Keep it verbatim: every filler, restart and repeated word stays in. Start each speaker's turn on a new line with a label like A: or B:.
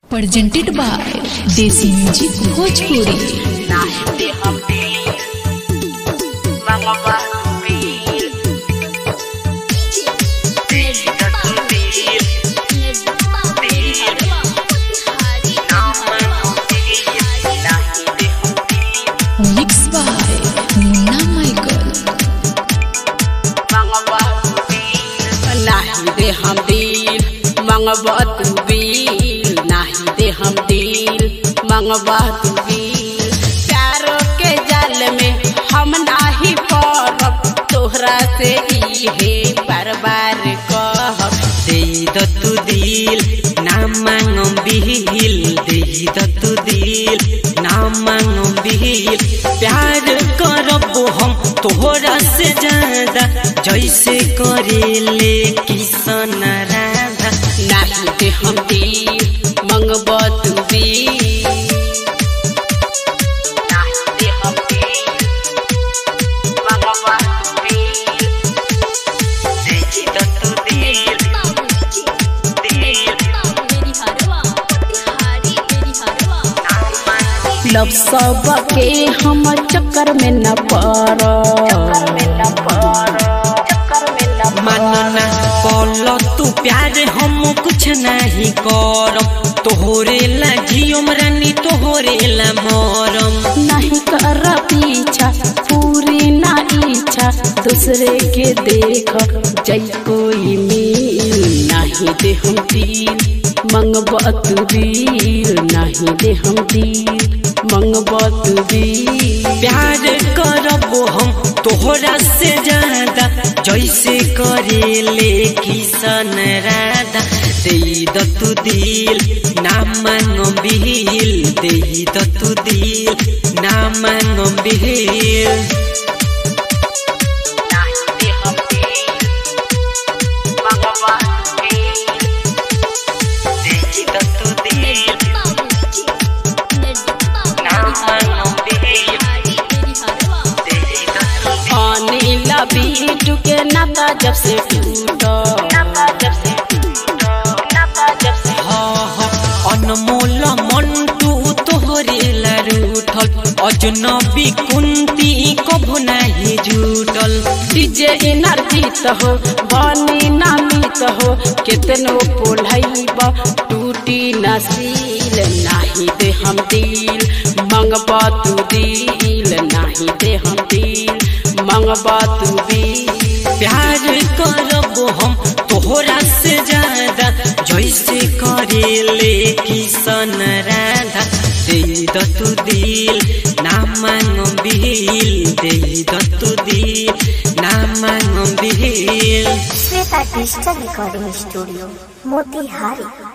A: presented by Desi Music Bhojpuri. Mixed by Munna Michael.
B: नहीं दे हम दिल मंगवा तू दिल, नहीं दे हम दिल मंगवा तू दिल। प्यारों के जाल में हम नाही पड़ब, तोहरा से इहे बार बार कहब।
C: दे दो तू दिल ना मांगम बिहिल, दे दो तू दिल ना मांगम बिहिल। प्यार करब हम तोहरा से ज्यादा, जैसे करेले किसन राधा।
B: नहीं दे हम दिल मंगवा तू दिल, नहीं दे हम दिल मंगवा तू दिल।
C: दे दो तू दिल
B: लब सब के हम चक्कर में न पड़ो,
C: मानना बोलो तू प्यार हम कुछ नहीं करम। तोहरे ला जियम रानी तोहरे ला मरम।
B: नहीं कर पीछा पूरी ना इच्छा, दूसरे के देख जय कोई मिल। नहीं दे हम दिल मंगवा तू दिल, नहीं दे हम दिल मंगवा तू दिल।
C: प्यार करब हम तोहरा से ज्यादा, जैसे करेले किसन राधा। दे दो तू दिल ना मांगम बिहिल, दे दो तू दिल ना मांगम बिहिल।
B: बीटू के नाता जब से टूटो, जब से
C: हाँ हाँ अनमोल मंटू तोहरे ला रूठल। अजनबी कुंती कभू नहीं झूठल।
B: डीजे एनर्जित हो बनी नामित हो, कितनो पोलैब टूटी नसील। नहीं दे हम दिल मंगवा तू दिल, नहीं दे हम दिल मंगवा तू दिल।
C: प्यार करब हम तोहरा से ज्यादा, जैसे करेले किसन राधा। दे दो तू दिल ना मांगम बिहिल, दे दो तू दिल ना मांगम बिहिल।
D: Shweta digital recording studio Motihari.